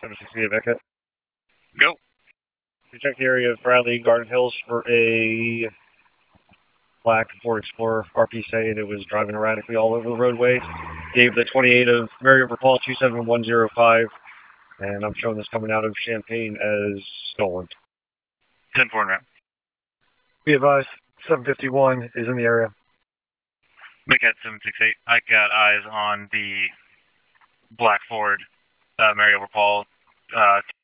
768 Beckett. Go. We checked the area of Bradley Garden Hills for a black Ford Explorer RP saying it was driving erratically all over the roadway. Gave the 28 of Marion Paul 27105, and I'm showing this coming out of Champaign as stolen. 10-4 round. Be advised, 751 is in the area. McCat 768. I got eyes on the black Ford, Mary Paul,